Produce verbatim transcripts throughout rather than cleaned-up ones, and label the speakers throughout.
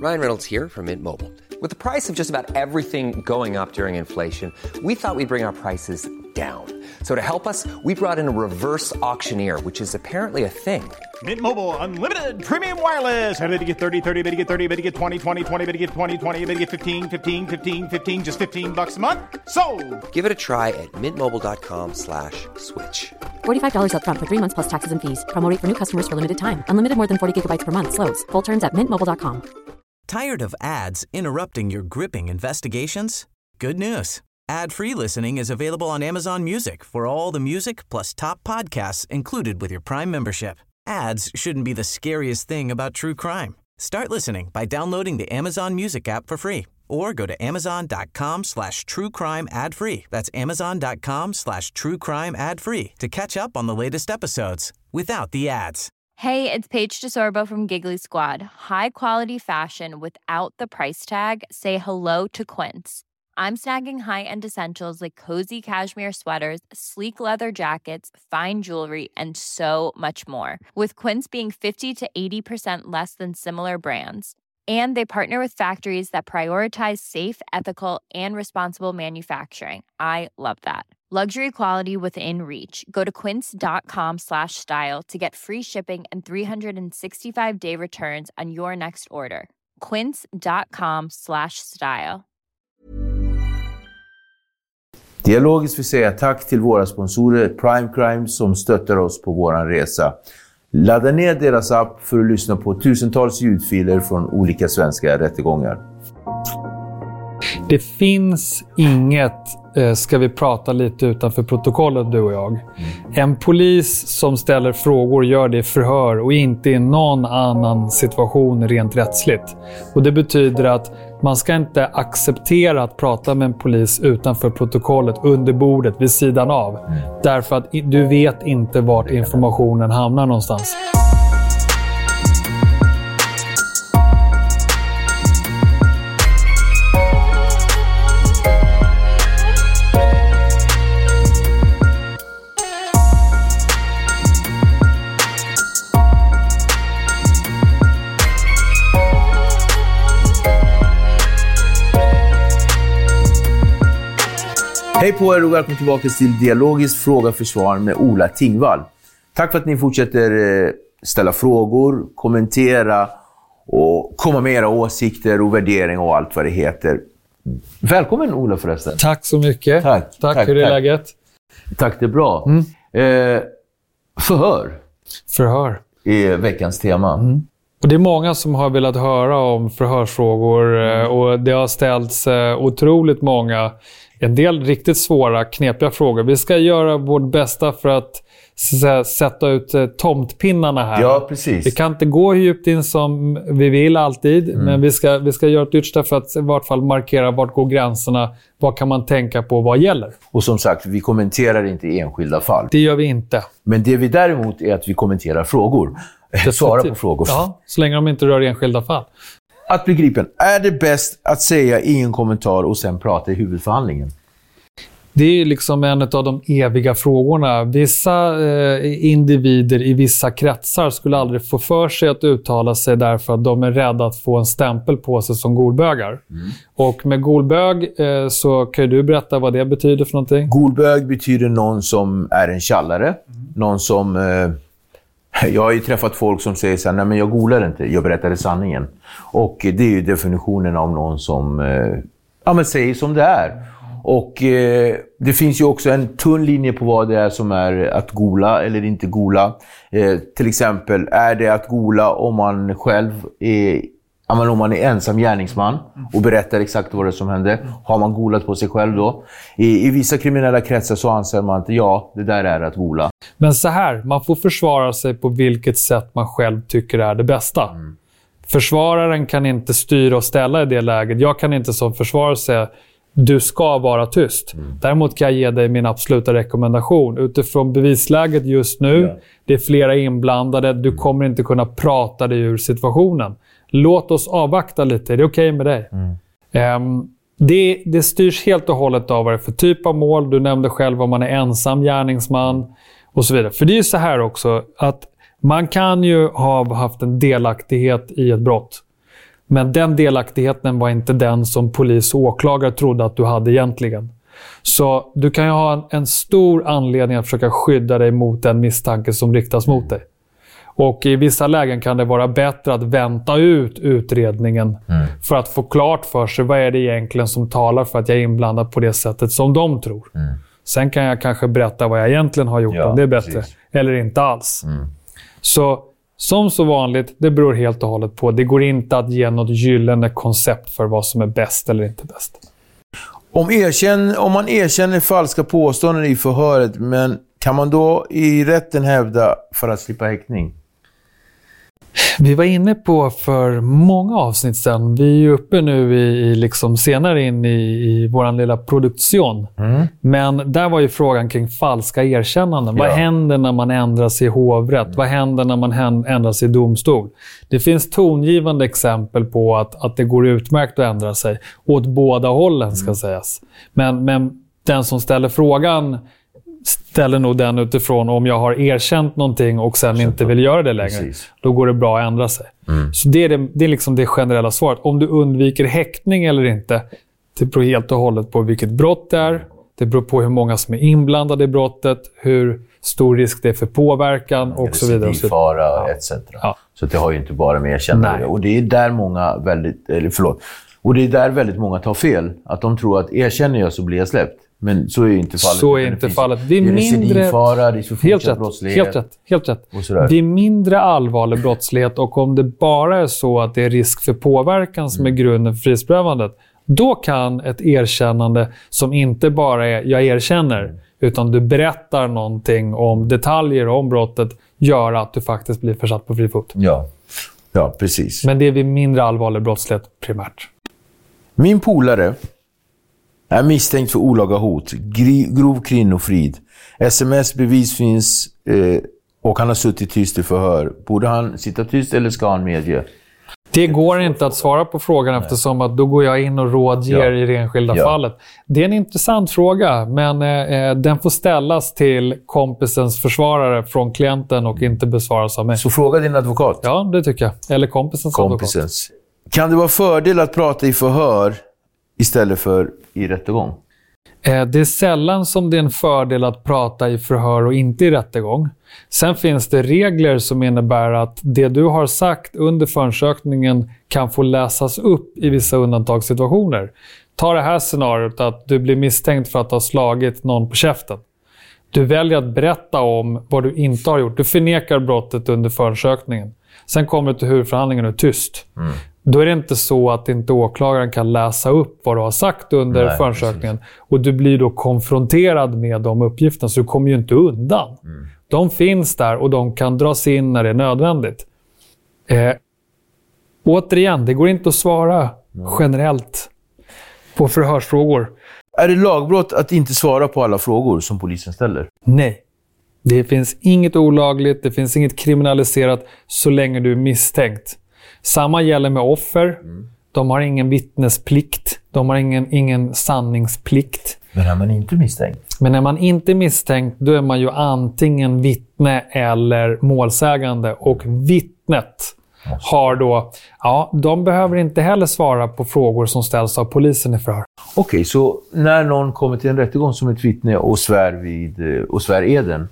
Speaker 1: Ryan Reynolds here from Mint Mobile. With the price of just about everything going up during inflation, we thought we'd bring our prices down. So to help us, we brought in a reverse auctioneer, which is apparently a thing.
Speaker 2: Mint Mobile Unlimited Premium Wireless. How to get thirty, thirty, how to get thirty, how to get twenty, twenty, twenty, how to get twenty, twenty, how to get fifteen, fifteen, fifteen, fifteen, just fifteen bucks a month? Sold!
Speaker 1: Give it a try at mintmobile.com slash switch.
Speaker 3: forty-five dollars up front for three months plus taxes and fees. Promo rate for new customers for limited time. Unlimited more than forty gigabytes per month. Slows full terms at mint mobile dot com.
Speaker 4: Tired of ads interrupting your gripping investigations? Good news. Ad-free listening is available on Amazon Music for all the music plus top podcasts included with your Prime membership. Ads shouldn't be the scariest thing about true crime. Start listening by downloading the Amazon Music app for free or go to amazon.com slash true crime ad free. That's amazon.com slash true crime ad free to catch up on the latest episodes without the ads.
Speaker 5: Hey, it's Paige DeSorbo from Giggly Squad. High quality fashion without the price tag. Say hello to Quince. I'm snagging high-end essentials like cozy cashmere sweaters, sleek leather jackets, fine jewelry, and so much more. With Quince being fifty to eighty percent less than similar brands. And they partner with factories that prioritize safe, ethical, and responsible manufacturing. I love that. Luxury quality within reach. Go to quince.com slash style to get free shipping and three sixty-five day returns on your next order. Quince.com slash style.
Speaker 6: Dialogiskt vill säga tack till våra sponsorer Prime Crime som stöttar oss på våran resa. Ladda ner deras app för att lyssna på tusentals ljudfiler från olika svenska rättegångar.
Speaker 7: Det finns inget, eh, ska vi prata lite utanför protokollet du och jag. Mm. En polis som ställer frågor gör det i förhör och inte i någon annan situation rent rättsligt. Och det betyder att man ska inte acceptera att prata med en polis utanför protokollet, under bordet, vid sidan av. Mm. Därför att du vet inte vart informationen hamnar någonstans.
Speaker 6: Hej på er och välkommen tillbaka till Dialogiskt fråga försvar med Ola Tingvall. Tack för att ni fortsätter ställa frågor, kommentera och komma med era åsikter och värdering och allt vad det heter. Välkommen Ola förresten.
Speaker 7: Tack så mycket.
Speaker 6: Tack.
Speaker 7: Tack,
Speaker 6: tack
Speaker 7: hur är
Speaker 6: tack.
Speaker 7: läget?
Speaker 6: Tack, det är bra. Mm. Eh, förhör.
Speaker 7: Förhör.
Speaker 6: Är veckans tema.
Speaker 7: Mm. Och det är många som har velat höra om förhörsfrågor mm. och det har ställts otroligt många, en del riktigt svåra, knepiga frågor. Vi ska göra vårt bästa för att s- sätta ut eh, tomtpinnarna här.
Speaker 6: Ja, precis.
Speaker 7: Vi kan inte gå djupt in som vi vill alltid, mm. men vi ska, vi ska göra ett yttersta för att i vart fall markera vart går gränserna, vad kan man tänka på, vad gäller.
Speaker 6: Och som sagt, vi kommenterar inte enskilda fall.
Speaker 7: Det gör vi inte.
Speaker 6: Men det vi däremot är att vi kommenterar frågor. Svara på frågor.
Speaker 7: Ja, så länge de inte rör enskilda fall.
Speaker 6: Att bli gripen. Är det bäst att säga ingen kommentar och sen prata i huvudförhandlingen?
Speaker 7: Det är liksom en av de eviga frågorna. Vissa eh, individer i vissa kretsar skulle aldrig få för sig att uttala sig därför att de är rädda att få en stämpel på sig som golbögar. Mm. Och med golbög eh, så kan du berätta vad det betyder för någonting?
Speaker 6: Golbög betyder någon som är en tjallare. Mm. Någon som... Eh, jag har ju träffat folk som säger så här, nej men jag golar inte, jag berättade sanningen. Och det är ju definitionen av någon som eh, ja, men säger som det är. Och eh, det finns ju också en tunn linje på vad det är som är att gola eller inte gola. Eh, till exempel, är det att gola om man själv är, om man är ensam gärningsman och berättar exakt vad det är som hände? Har man golat på sig själv då? I, i vissa kriminella kretsar så anser man att ja, det där är att gola.
Speaker 7: Men så här, man får försvara sig på vilket sätt man själv tycker är det bästa. Mm. Försvararen kan inte styra och ställa i det läget. Jag kan inte som försvarare säga du ska vara tyst. Mm. Däremot kan jag ge dig min absoluta rekommendation. Utifrån bevisläget just nu, ja. Det är flera inblandade, du kommer inte kunna prata dig ur situationen. Låt oss avvakta lite, det är okej med dig. Mm. Um, det, det styrs helt och hållet av vad det är för typ av mål. Du nämnde själv om man är ensam gärningsman och så vidare. För det är ju så här också att man kan ju ha haft en delaktighet i ett brott. Men den delaktigheten var inte den som polis och åklagare trodde att du hade egentligen. Så du kan ju ha en, en stor anledning att försöka skydda dig mot den misstanke som riktas mot dig. Och i vissa lägen kan det vara bättre att vänta ut utredningen mm. för att få klart för sig vad är det egentligen som talar för att jag är inblandad på det sättet som de tror. Mm. Sen kan jag kanske berätta vad jag egentligen har gjort, ja, om det är bättre precis. Eller inte alls. Mm. Så som så vanligt, det beror helt och hållet på. Det går inte att ge något gyllene koncept för vad som är bäst eller inte bäst.
Speaker 6: Om, erkänn, om man erkänner falska påståenden i förhöret, men kan man då i rätten hävda för att slippa häktning?
Speaker 7: Vi var inne på för många avsnitt sedan. Vi är uppe nu i, i liksom senare in i, i våran lilla produktion. Mm. Men där var ju frågan kring falska erkännanden. Ja. Vad händer när man ändras i hovrätt? Mm. Vad händer när man ändras i domstol? Det finns tongivande exempel på att, att det går utmärkt att ändra sig. Åt båda hållen ska mm. sägas. Men, men den som ställer frågan ställer nog den utifrån om jag har erkänt någonting och sen Erkänt inte vill göra det längre. Precis. Då går det bra att ändra sig. Mm. Så det är, det, det är liksom det generella svaret. Om du undviker häktning eller inte, det beror helt och hållet på vilket brott det är. Det beror på hur många som är inblandade i brottet, hur stor risk det är för påverkan och så vidare.
Speaker 6: Fara ja. et cetera. Ja. Så det har ju inte bara med erkännande. Och det är där många väldigt, eller förlåt, och det är där väldigt många tar fel. Att de tror att erkänner jag så blir jag släppt. Men så är inte fallet.
Speaker 7: Så är inte fallet. Det är mindre
Speaker 6: fara, det är så
Speaker 7: helt rätt,
Speaker 6: brottslighet.
Speaker 7: Helt rätt, helt rätt. Det är mindre allvarlig brottslighet, och om det bara är så att det är risk för påverkan som är grunden för frihetsberövandet, då kan ett erkännande som inte bara är jag erkänner, utan du berättar någonting om detaljer om brottet, göra att du faktiskt blir försatt på fri fot.
Speaker 6: Ja. Ja, precis.
Speaker 7: Men det är vid mindre allvarlig brottslighet primärt.
Speaker 6: Min polare är misstänkt för olaga hot, grov kvinnofrid. Sms-bevis finns eh, och han har suttit tyst i förhör. Borde han sitta tyst eller ska han medge?
Speaker 7: Det går inte att svara på frågan. Nej. Eftersom att då går jag in och rådger ja. i det enskilda ja. fallet. Det är en intressant fråga, men eh, den får ställas till kompisens försvarare från klienten och inte besvaras av mig.
Speaker 6: Så fråga din advokat?
Speaker 7: Ja, det tycker jag. Eller kompisens,
Speaker 6: kompisens. advokat. Kan det vara fördel att prata i förhör istället för i rättegång?
Speaker 7: Det är sällan som det är en fördel att prata i förhör och inte i rättegång. Sen finns det regler som innebär att det du har sagt under förundersökningen kan få läsas upp i vissa undantagssituationer. Ta det här scenariot att du blir misstänkt för att ha slagit någon på käften. Du väljer att berätta om vad du inte har gjort. Du förnekar brottet under förundersökningen. Sen kommer du till huvudförhandlingen och är tyst. Mm. Då är det inte så att inte åklagaren kan läsa upp vad du har sagt under Nej, förundersökningen. Precis. Och du blir då konfronterad med de uppgifterna, så du kommer ju inte undan. Mm. De finns där och de kan dras in när det är nödvändigt. Eh, återigen, det går inte att svara mm. generellt på förhörsfrågor.
Speaker 6: Är det lagbrott att inte svara på alla frågor som polisen ställer?
Speaker 7: Nej. Det finns inget olagligt, det finns inget kriminaliserat så länge du är misstänkt. Samma gäller med offer. Mm. De har ingen vittnesplikt. De har ingen, ingen sanningsplikt.
Speaker 6: Men är man inte misstänkt?
Speaker 7: Men när man inte är misstänkt, då är man ju antingen vittne eller målsägande. Och vittnet har då... Ja, de behöver inte heller svara på frågor som ställs av polisen i förhör.
Speaker 6: Okej, okay, så när någon kommer till en rättegång som ett vittne och svär, vid, och svär eden...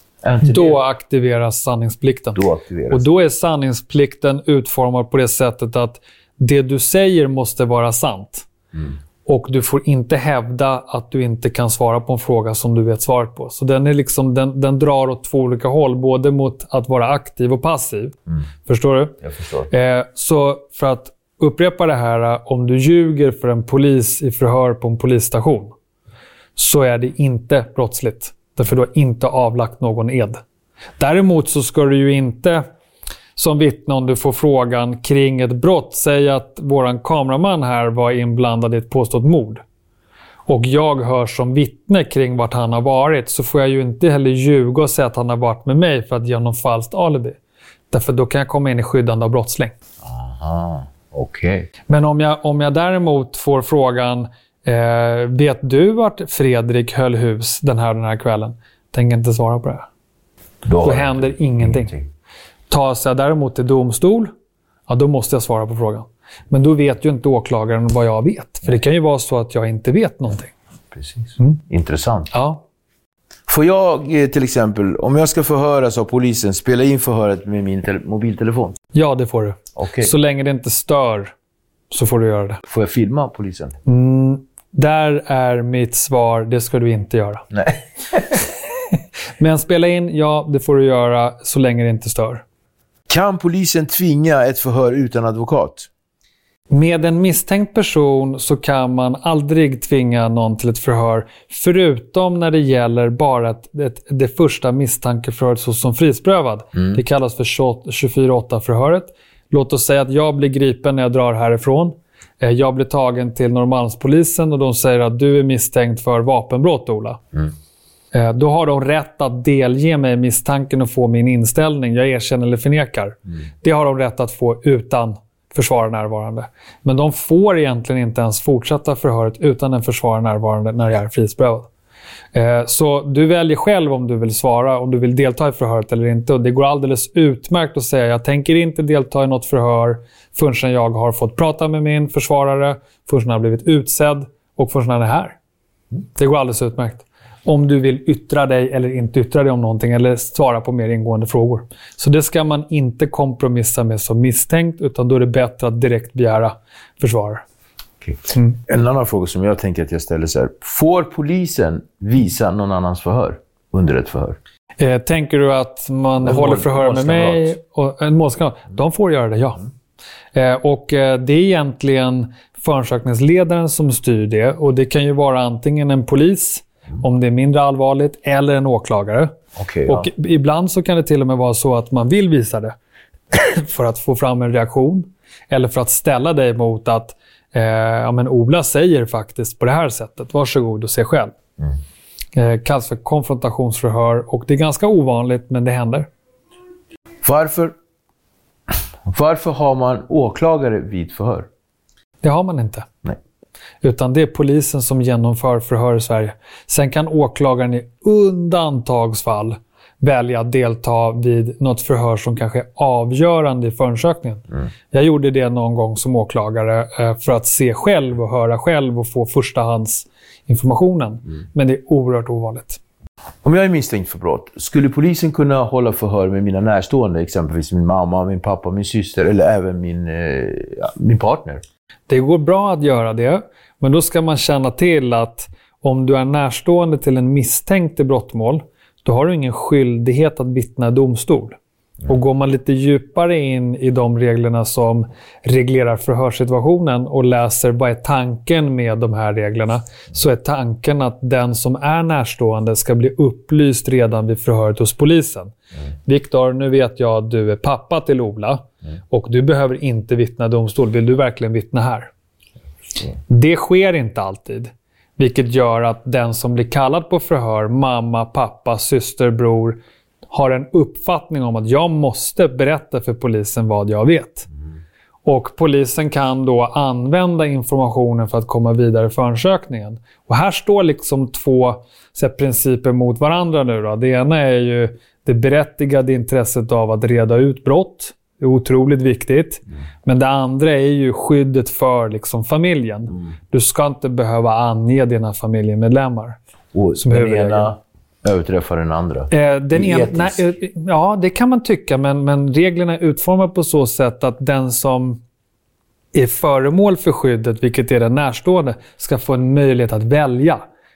Speaker 7: Då aktiveras sanningsplikten.
Speaker 6: Då aktiveras.
Speaker 7: Och då är sanningsplikten utformad på det sättet att det du säger måste vara sant. Mm. Och du får inte hävda att du inte kan svara på en fråga som du vet svaret på. Så den, är liksom, den, den drar åt två olika håll, både mot att vara aktiv och passiv. Mm. Förstår du?
Speaker 6: Jag förstår.
Speaker 7: Eh, så för att upprepa det här, om du ljuger för en polis i förhör på en polisstation, så är det inte brottsligt. Därför du har inte avlagt någon ed. Däremot så ska du ju inte som vittne, om du får frågan kring ett brott, säga att våran kameraman här var inblandad i ett påstått mord. Och jag hör som vittne kring vart han har varit, så får jag ju inte heller ljuga och säga att han har varit med mig för att ge någon falskt alibi. Därför då kan jag komma in i skyddande av brottsling.
Speaker 6: Aha, okej. Okay.
Speaker 7: Men om jag, om jag däremot får frågan... Eh, vet du vart Fredrik höll hus den här den här kvällen? Tänker inte svara på det. Då, då händer ingenting. ingenting. Tar jag däremot till domstol, ja, då måste jag svara på frågan. Men då vet ju inte åklagaren vad jag vet. För det kan ju vara så att jag inte vet någonting.
Speaker 6: Precis.
Speaker 7: Mm.
Speaker 6: Intressant.
Speaker 7: Ja.
Speaker 6: Får jag eh, till exempel, om jag ska förhöras av polisen, spela in förhöret med min te- mobiltelefon?
Speaker 7: Ja, det får du.
Speaker 6: Okej.
Speaker 7: Så länge det inte stör så får du göra det.
Speaker 6: Får jag filma polisen?
Speaker 7: Mm, där är mitt svar, det ska du inte göra.
Speaker 6: Nej.
Speaker 7: Men spela in, ja, det får du göra så länge det inte stör.
Speaker 6: Kan polisen tvinga ett förhör utan advokat?
Speaker 7: Med en misstänkt person så kan man aldrig tvinga någon till ett förhör, förutom när det gäller bara ett, ett, det första misstankeförhöret såsom frihetsberövad. Mm. Det kallas för tjugofyra åtta-förhöret. Låt oss säga att jag blir gripen när jag drar härifrån. Jag blir tagen till Norrmalmspolisen och de säger att du är misstänkt för vapenbrott, Ola. Mm. Då har de rätt att delge mig misstanken och få min inställning. Jag erkänner eller förnekar. Mm. Det har de rätt att få utan försvarare närvarande. Men de får egentligen inte ens fortsätta förhöret utan en försvarare närvarande när jag är frihetsberövad. Så du väljer själv om du vill svara, om du vill delta i förhöret eller inte. Och det går alldeles utmärkt att säga jag tänker inte delta i något förhör förrän jag har fått prata med min försvarare, förrän jag har blivit utsedd och förrän han är här. Det går alldeles utmärkt. Om du vill yttra dig eller inte yttra dig om någonting eller svara på mer ingående frågor. Så det ska man inte kompromissa med som misstänkt, utan då är det bättre att direkt begära försvarare.
Speaker 6: Okay. Mm. En annan fråga som jag tänker att jag ställer så här. Får polisen visa någon annans förhör under ett förhör?
Speaker 7: Eh, tänker du att man
Speaker 6: en
Speaker 7: håller
Speaker 6: mål,
Speaker 7: förhör med mig? Och en målskamrat? Mm. De får göra det, ja. Mm. Eh, och eh, det är egentligen förundersökningsledaren som styr det. Och det kan ju vara antingen en polis, mm. om det är mindre allvarligt, eller en åklagare.
Speaker 6: Okay,
Speaker 7: och
Speaker 6: ja.
Speaker 7: Ibland så kan det till och med vara så att man vill visa det för att få fram en reaktion. Eller för att ställa dig mot att Eh, ja, men Ola säger faktiskt på det här sättet. Varsågod och se själv. Mm. Eh, kallas för konfrontationsförhör och det är ganska ovanligt, men det händer.
Speaker 6: Varför, varför har man åklagare vid förhör?
Speaker 7: Det har man inte.
Speaker 6: Nej.
Speaker 7: Utan det är polisen som genomför förhör i Sverige. Sen kan åklagaren i undantagsfall välja att delta vid något förhör som kanske är avgörande i förundersökningen. Mm. Jag gjorde det någon gång som åklagare eh, för att se själv och höra själv och få förstahandsinformationen. Mm. Men det är oerhört ovanligt.
Speaker 6: Om jag är misstänkt för brott, skulle polisen kunna hålla förhör med mina närstående, exempelvis min mamma, min pappa, min syster eller även min, eh, ja, min partner?
Speaker 7: Det går bra att göra det, men då ska man känna till att om du är närstående till en misstänkt i brottmål, då har du ingen skyldighet att vittna i domstol. Mm. Och går man lite djupare in i de reglerna som reglerar förhörssituationen och läser vad är tanken med de här reglerna, så är tanken att den som är närstående ska bli upplyst redan vid förhöret hos polisen. Mm. Viktor, nu vet jag att du är pappa till Ola mm. och du behöver inte vittna i domstol. Vill du verkligen vittna här? Mm. Det sker inte alltid. Vilket gör att den som blir kallad på förhör, mamma, pappa, syster, bror, har en uppfattning om att jag måste berätta för polisen vad jag vet. Mm. Och polisen kan då använda informationen för att komma vidare i förundersökningen. Och här står liksom två så här, principer mot varandra nu då. Det ena är ju det berättigade intresset av att reda ut brott. Det är otroligt viktigt. Mm. Men det andra är ju skyddet för liksom, familjen. Mm. Du ska inte behöva ange dina familjemedlemmar.
Speaker 6: Och som den ena överträffar den andra.
Speaker 7: Eh, den ena, nej, ja, det kan man tycka. Men, men reglerna är utformade på så sätt att den som är föremål för skyddet, vilket är den närstående, ska få en möjlighet att välja.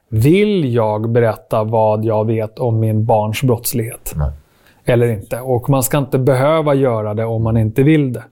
Speaker 7: Vill jag berätta vad jag vet om min barns brottslighet? Nej. Eller inte. Och man ska inte behöva göra det om man inte vill det.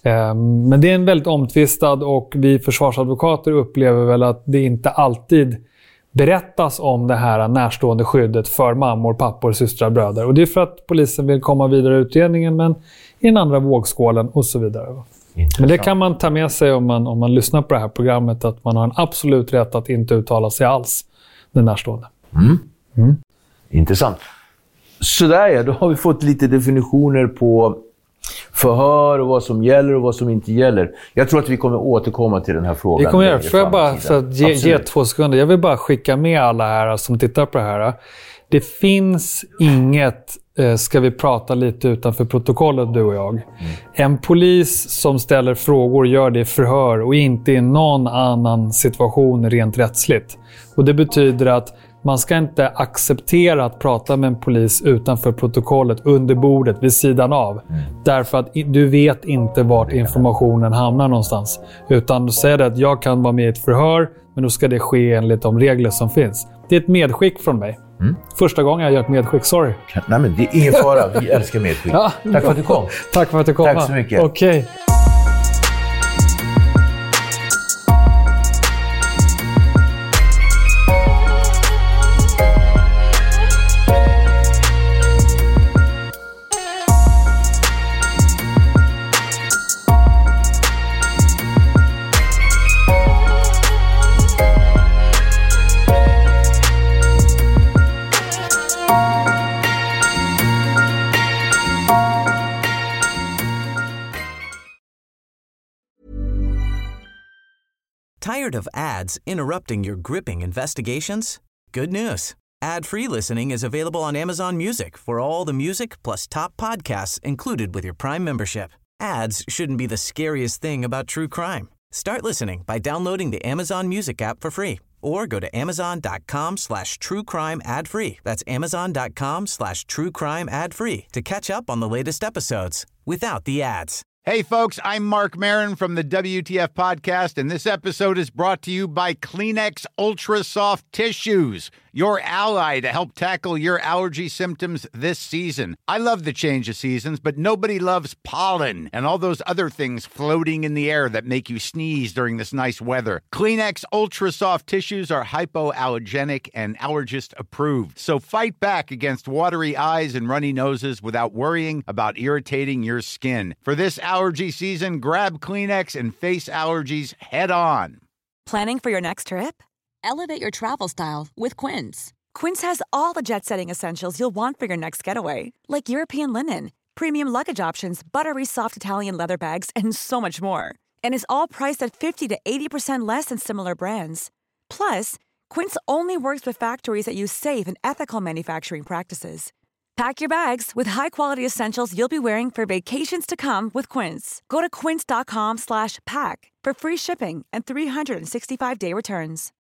Speaker 7: Men det är en väldigt omtvistad och vi försvarsadvokater upplever väl att det inte alltid berättas om det här närstående skyddet för mammor, pappor, systrar, bröder. Och det är för att polisen vill komma vidare i utredningen, men i den andra vågskålen och så vidare. Men det kan man ta med sig om man, om man lyssnar på det här programmet, att man har en absolut rätt att inte uttala sig alls, den närstående.
Speaker 6: Mm. Mm. Intressant. Sådär ja, då har vi fått lite definitioner på förhör och vad som gäller och vad som inte gäller. Jag tror att vi kommer återkomma till den här frågan.
Speaker 7: Vi kommer göra, får jag bara för att ge, ge två sekunder. Jag vill bara skicka med alla här som tittar på det här. Det finns inget eh, ska vi prata lite utanför protokollet, du och jag. Mm. En polis som ställer frågor gör det i förhör och inte i någon annan situation rent rättsligt. Och det betyder att man ska inte acceptera att prata med en polis utanför protokollet, under bordet, vid sidan av. Mm. Därför att du vet inte vart informationen hamnar någonstans. Utan du säger att jag kan vara med i ett förhör, men då ska det ske enligt de regler som finns. Det är ett medskick från mig. Mm. Första gången jag gör ett medskick, sorry.
Speaker 6: Nej, men det är ingen fara, vi älskar medskick. Ja, tack för att du kom.
Speaker 7: Tack för att du kom.
Speaker 6: Tack så mycket.
Speaker 7: Okej. Okay.
Speaker 4: Tired of ads interrupting your gripping investigations? Good news. Ad-free listening is available on Amazon Music for all the music plus top podcasts included with your Prime membership. Ads shouldn't be the scariest thing about true crime. Start listening by downloading the Amazon Music app for free or go to amazon.com slash true crime ad free. That's amazon.com slash true crime ad free to catch up on the latest episodes without the ads.
Speaker 2: Hey, folks, I'm Mark Maron from the W T F Podcast, and this episode is brought to you by Kleenex Ultra Soft Tissues, your ally to help tackle your allergy symptoms this season. I love the change of seasons, but nobody loves pollen and all those other things floating in the air that make you sneeze during this nice weather. Kleenex Ultra Soft Tissues are hypoallergenic and allergist approved, so fight back against watery eyes and runny noses without worrying about irritating your skin. For this allergy season, grab Kleenex and face allergies head on.
Speaker 8: Planning for your next trip? Elevate your travel style with Quince. Quince has all the jet-setting essentials you'll want for your next getaway, like European linen, premium luggage options, buttery soft Italian leather bags, and so much more. And is all priced at fifty to eighty percent less than similar brands. Plus, Quince only works with factories that use safe and ethical manufacturing practices. Pack your bags with high-quality essentials you'll be wearing for vacations to come with Quince. Go to quince.com slash pack for free shipping and three sixty-five day returns.